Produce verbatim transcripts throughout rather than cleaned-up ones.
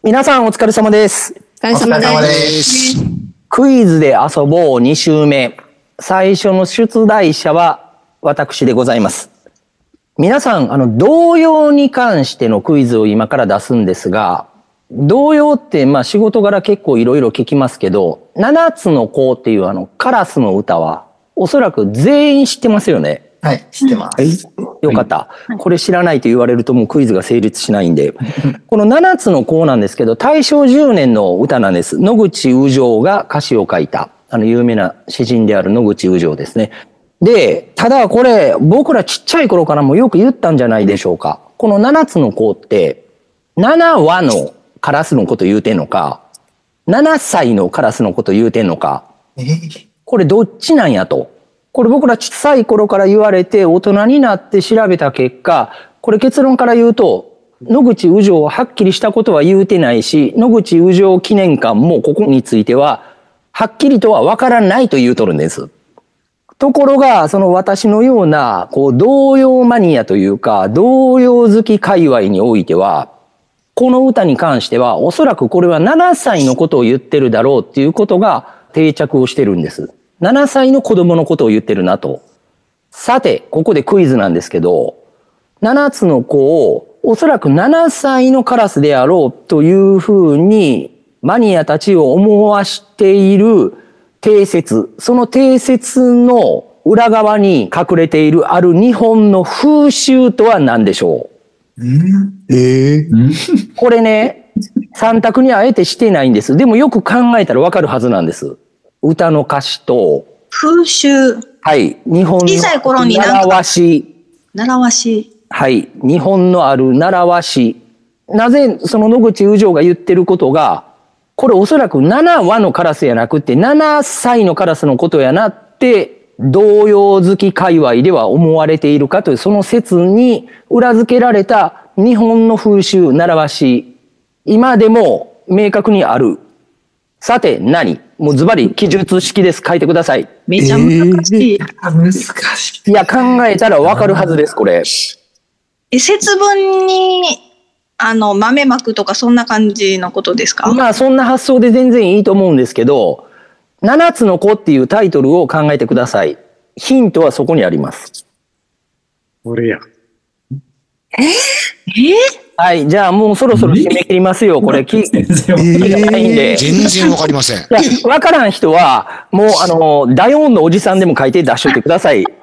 皆さんお疲れ様です。 お疲れ様です。 クイズで遊ぼうに週目。最初の出題者は私でございます。皆さん、あの、童謡に関してのクイズを今から出すんですが、童謡ってまあ仕事柄結構いろいろ聞きますけど、七つの子っていうあのカラスの歌はおそらく全員知ってますよね。 はい、知ってます。 よかった。これ知らないと言われるともうクイズが成立しないんで。この七つの子なんですけど、大正じゅうねんの歌なんです。野口雨情が歌詞を書いた、あの有名な詩人である野口雨情ですね。で、ただこれ僕らちっちゃい頃からもよく言ったんじゃないでしょうか。この七つの子ってななわのカラスのこと言うてんのか、ななさいのカラスのこと言うてんのか、これどっちなんやと。これ僕ら小さい頃から言われて大人になって調べた結果、これ結論から言うと、野口雨情ははっきりしたことは言うてないし、野口雨情記念館もここについてははっきりとはわからないと言うとるんです。ところが、その私のような、こう、童謡マニアというか、童謡好き界隈においては、この歌に関しては、おそらくこれはななさいのことを言ってるだろうっていうことが定着をしてるんです。ななさいの子供のことを言ってるなと。さて、ここでクイズなんですけど、ななつの子をおそらくななさいのカラスであろうというふうにマニアたちを思わしている定説、その定説の裏側に隠れているある日本の風習とは何でしょう？ えー、 これね、三択にあえてしてないんです。でもよく考えたらわかるはずなんです。歌の歌詞と風習。 はい、日本の小さい頃に習わし。 習わし。 はい、日本のある習わし。なぜその野口雨情が言ってることが、これおそらくななわのカラスやなくてななさいのカラスのことやなって童謡好き界隈では思われているかというその説に裏付けられた日本の風習習わし、今でも明確にある。さて何？もうズバリ記述式です。書いてください。 めちゃ難しい。 えー、難しい。いや考えたらわかるはずですこれ。 え、節分にあの豆まくとかそんな感じのことですか？ まあそんな発想で全然いいと思うんですけど、七つの子っていうタイトルを考えてください。ヒントはそこにあります。 これや。 えー、えーはい、じゃあもうそろそろ締め切りますよ。これ聞いてないんで。 全然わかりません。いや、わからん人は、もうあの、大音のおじさんでも書いて出しといてください。い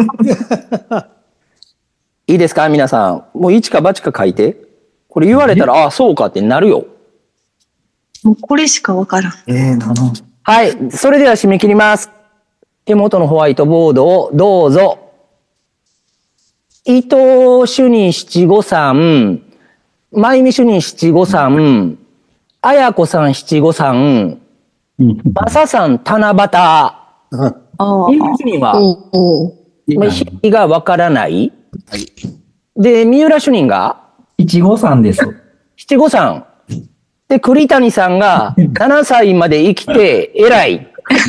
いですか皆さん。もう一か八か書いて。これ言われたら、ああ、そうかってなるよ。 もうこれしかわからん。 えー、なの。 はい、それでは締め切ります。手元のホワイトボードをどうぞ。伊藤主任七五三、前見主任七五三、綾子さん七五三、マサさん七夕。前見主任は、日がわからない。 はい。 で、三浦主任が七五三です。 七五三。で、栗谷さんがななさいまで生きて偉い。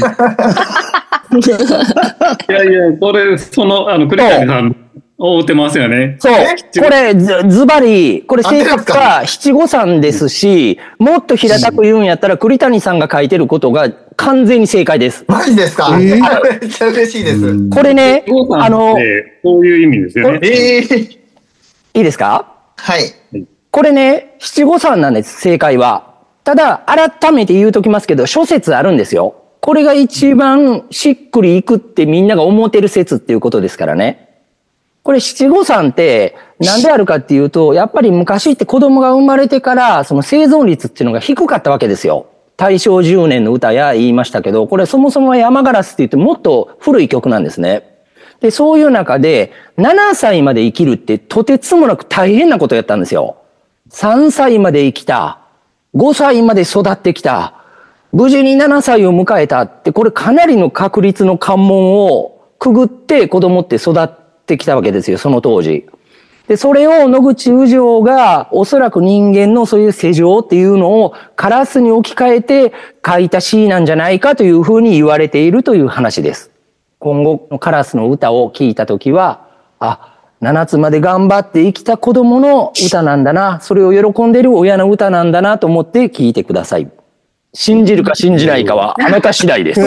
いやいや、これ、その、あの、栗谷さん、追ってますよね。 そう。これ、ず、ずばり、これ正確は七五三ですし、もっと平たく言うんやったら、栗谷さんが書いてることが完全に正解です。 マジですか？えー、めっちゃ嬉しいです。 これね、あの、 そういう意味ですよね。 えー、いいですか？ はい。 これね、七五三なんです、正解は。ただ、改めて言うときますけど、諸説あるんですよ。これが一番しっくりいくってみんなが思ってる説っていうことですからね。これ七五三ってなんであるかっていうと、やっぱり昔って子供が生まれてからその生存率っていうのが低かったわけですよ。大正じゅうねんの歌や言いましたけど、これそもそも山ガラスって言ってもっと古い曲なんですね。で、そういう中でななさいまで生きるってとてつもなく大変なことをやったんですよ。さんさいまで生きた。ごさいまで育ってきた。無事にななさいを迎えたって、これかなりの確率の関門をくぐって子供って育ってきたわけですよ、その当時。で、それを野口雨情がおそらく人間のそういう世情っていうのをカラスに置き換えて書いた詩なんじゃないかというふうに言われているという話です。今後のカラスの歌を聞いたときは、あ、 ななつまで頑張って生きた子供の歌なんだな、それを喜んでる親の歌なんだなと思って聞いてください。信じるか信じないかはあなた次第です。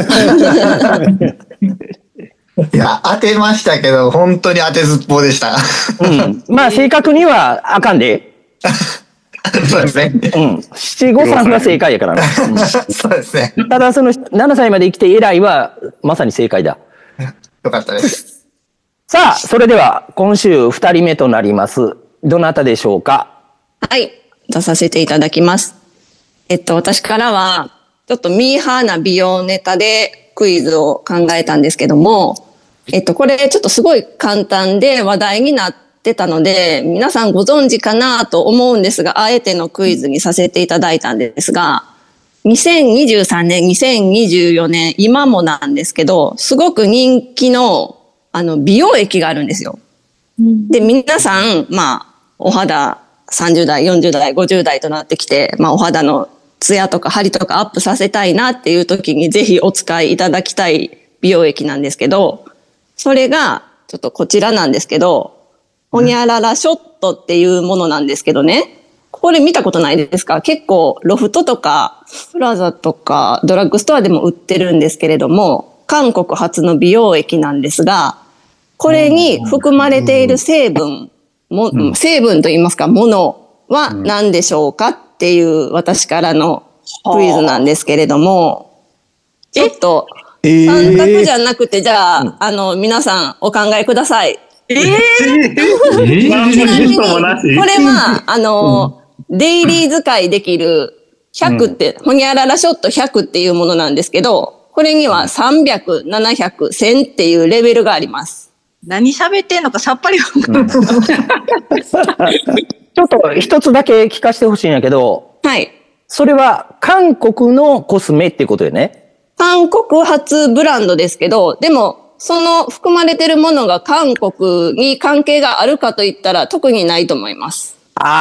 いや、当てましたけど、本当に当てずっぽうでした。 うん、まあ正確にはあかんで。 そうですね。 うん。七五三が正解やからな。うん、 そうですね。 ただそのななさいまで生きて偉いはまさに正解だ。 よかったです。 さあ、それでは今週ふたりめとなります。どなたでしょうか？ はい。出させていただきます。えっと、私からは、ちょっとミーハーな美容ネタでクイズを考えたんですけども、えっと、これちょっとすごい簡単で話題になってたので、皆さんご存知かなと思うんですが、あえてのクイズにさせていただいたんですが、にせんにじゅうさんねん、にせんにじゅうよねん、今もなんですけど、すごく人気の、あの、美容液があるんですよ。で、皆さん、まあ、お肌さんじゅうだい、よんじゅうだい、ごじゅうだいとなってきて、まあ、お肌のツヤとかハリとかアップさせたいなっていう時にぜひお使いいただきたい美容液なんですけど、それがちょっとこちらなんですけど、ホニャララショットっていうものなんですけどね、これ見たことないですか？結構ロフトとかプラザとかドラッグストアでも売ってるんですけれども、韓国発の美容液なんですが、これに含まれている成分も、成分といいますか、ものは何でしょうかっていう私からのクイズなんですけれども、ちょっと三択じゃなくて、じゃあ、あの、皆さんお考えください。 えー、 ちなみに、これは、あの、デイリー使いできるひゃくって、ホニャララショットひゃくっていうものなんですけど、これにはさんびゃく、ななひゃく、せんっていうレベルがあります。 何喋ってんのかさっぱりわかんない。 ちょっと一つだけ聞かせてほしいんやけど、 はい。 それは韓国のコスメってことよね？ 韓国発ブランドですけど、でも、その含まれてるものが韓国に関係があるかといったら特にないと思います。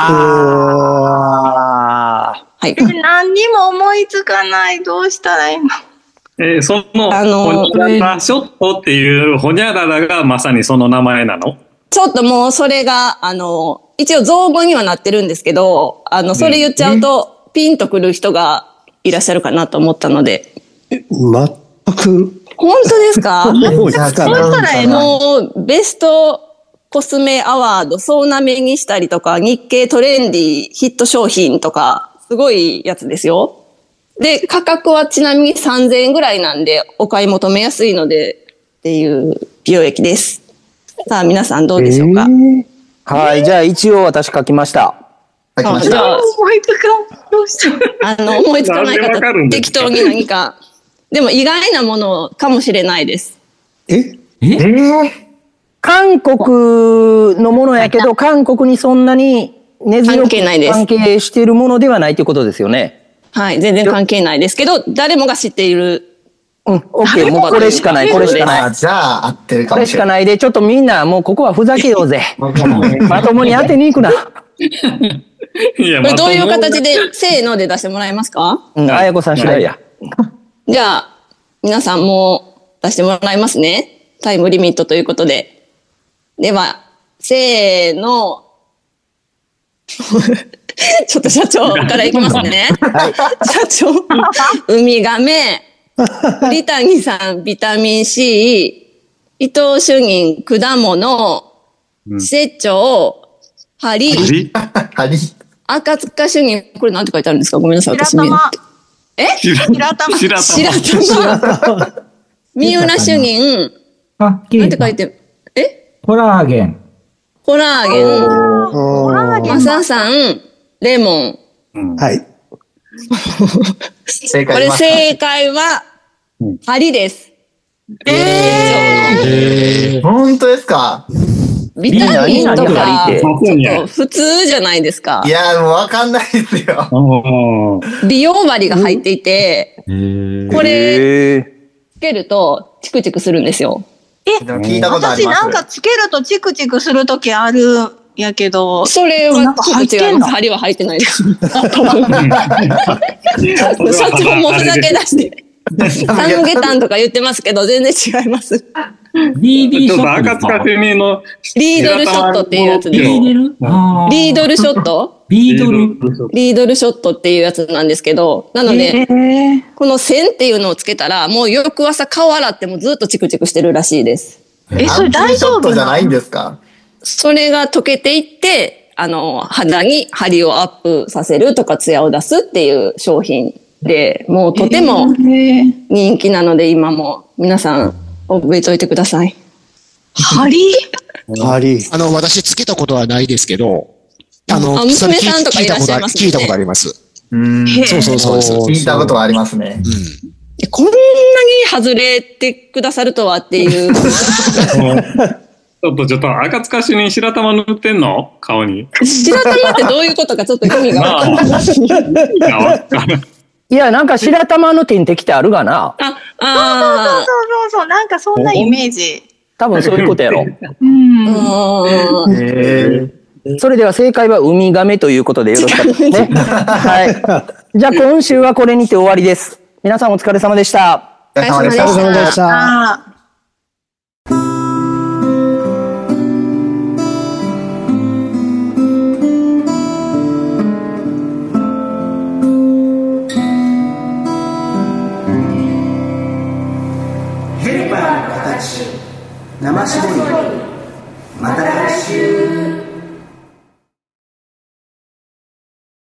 ああ。 はい。 何にも思いつかない。どうしたらいいの？ えー、その、 あのー、 ホニャララショットっていうホニャララがまさにその名前なの？ ちょっともうそれが、あの、一応造語にはなってるんですけど、あの、それ言っちゃうとピンとくる人がいらっしゃるかなと思ったので。 全く。 本当ですか？ 思いつかない。 もう、ベストコスメアワード、総なめにしたりとか、日経トレンディヒット商品とか、すごいやつですよ。で、価格はちなみにさんぜんえんぐらいなんで、お買い求めやすいので、っていう美容液です。さあ、皆さんどうでしょうか？えー、 はい、じゃあ一応私書きました。 書きました。 思いつかん。どうしよう。 あの、思いつかない方、適当に何か。でも意外なものかもしれないです。 ええー、 韓国のものやけど、韓国にそんなに根強く関係しているものではないということですよね。 はい、全然関係ないですけど、誰もが知っている。 うん、オッケー、もうこれしかない、これしかない。 じゃあ、合ってるかこれしかないで、ちょっとみんなもうここはふざけようぜ。まともに当てに行くな。 いや、これどういう形で、せーので出してもらえますか？ うん、あやこさん次第や。 じゃあ、皆さんも出してもらいますね。タイムリミットということで。では、せーの。ちょっと社長からいきますね。はい、社長、ウミガメ、栗谷さん、ビタミン C、伊藤主任、果物、節長、針、赤塚主任、これなんて書いてあるんですか？ごめんなさい、私見えない。え？ 白玉。 白玉。三浦主任。なんて書いてる？え？ コラーゲン。 コラーゲン。 コラーゲン。 マサさん、レモン。はい。 正解これ正解は、針です。 えー、本当ですか？ ビタミンとか、ちょっと普通じゃないですか。 いや、もうわかんないですよ。 美容針が入っていて、これ、つけるとチクチクするんですよ。 え、聞いたことあります。私なんかつけるとチクチクするときあるやけど。 それはちょっと違います。針は入ってないです。社長もふざけ出して。 サムゲタンとか言ってますけど、全然違います。 ビービー ショちょっとットですか？ 赤塚主任のリードルショットっていうやつでリードルあーリードルショットリードルリードルショットっていうやつなんですけど、なので、この線っていうのをつけたら、もう翌朝顔洗ってもずっとチクチクしてるらしいです。 え、それ大丈夫じゃないんですか？ それが溶けていって、あの、肌に張りをアップさせるとかツヤを出すっていう商品で、もうとても人気なので、今も皆さん覚えておいてください。 張りあり。 あの、私つけたことはないですけど、あの、 あそれ娘さんとかいらっしゃいますね聞いたことあります。 うん。 そうそうそうです。 聞いたことはありますね。 でこんなに外れてくださるとはっていう。 ちょっとちょっと赤塚主任白玉塗ってんの顔に。 白玉ってどういうことかちょっと意味がわからない。 いや、なんか白玉の点滴ってあるがな。 あ、 そうそうあそうそう、なんかそんなイメージ。 多分そういうことやろ。 うん。 あ。 へえ。 それでは正解はウミガメということでよろしかったですね。はい。じゃあ今週はこれにて終わりです。皆さんお疲れ様でした。 お疲れ様でした。 お疲れ様でしたあーヘルパーの形生絞りまた来週。